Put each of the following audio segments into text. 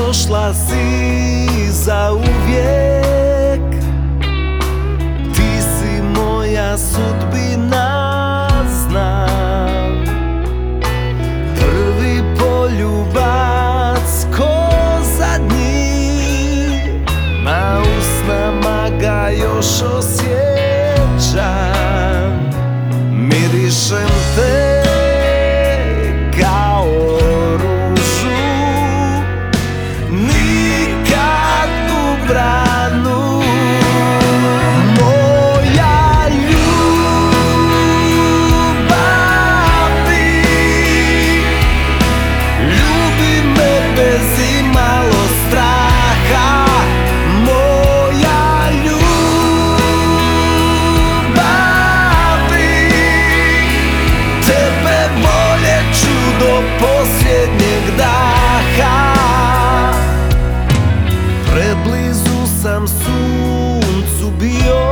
došla si za uvijek. Ti si moja sudbina, znam. Prvi poljubac ko zadnji, na usnama ga još osjećam. Mirišem te kao ružu, nikad u branu. Moja ljubavi, ljubi me bez imalo straha. Moja ljubavi, tebe voljet ću do posljednjeg daha. Preblizu sam suncu bio,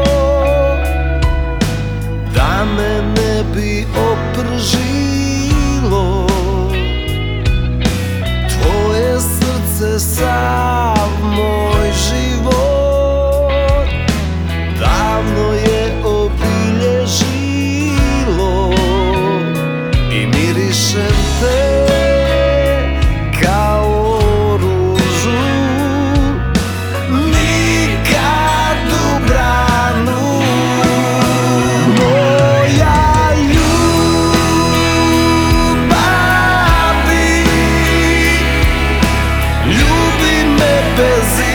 da me ne bi opržilo. Tvoje srce sav moj život davno je obilježilo. I mirišem te kao ružu, nikad u branu. Moja ljubavi, ljubi me bez